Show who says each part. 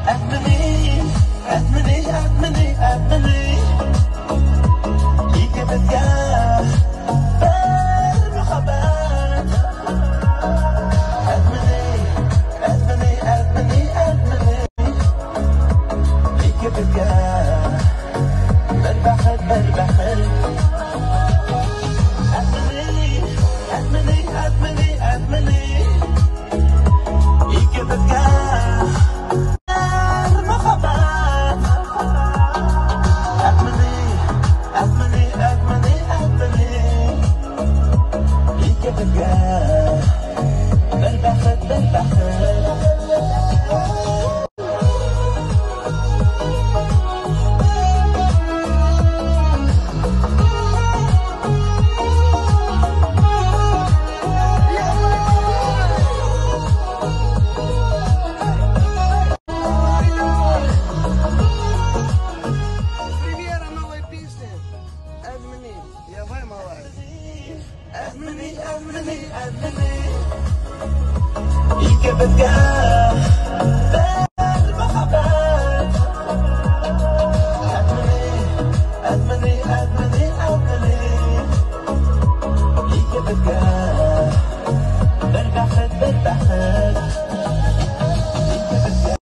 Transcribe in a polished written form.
Speaker 1: أدمني أدمني أدمني أدمني يكبت يا بالمخبات أدمني أدمني أدمني أدمني يكبت يا بالبحر بالبحر أدمني أدمني أدمني أدمني يكبت يا أدمني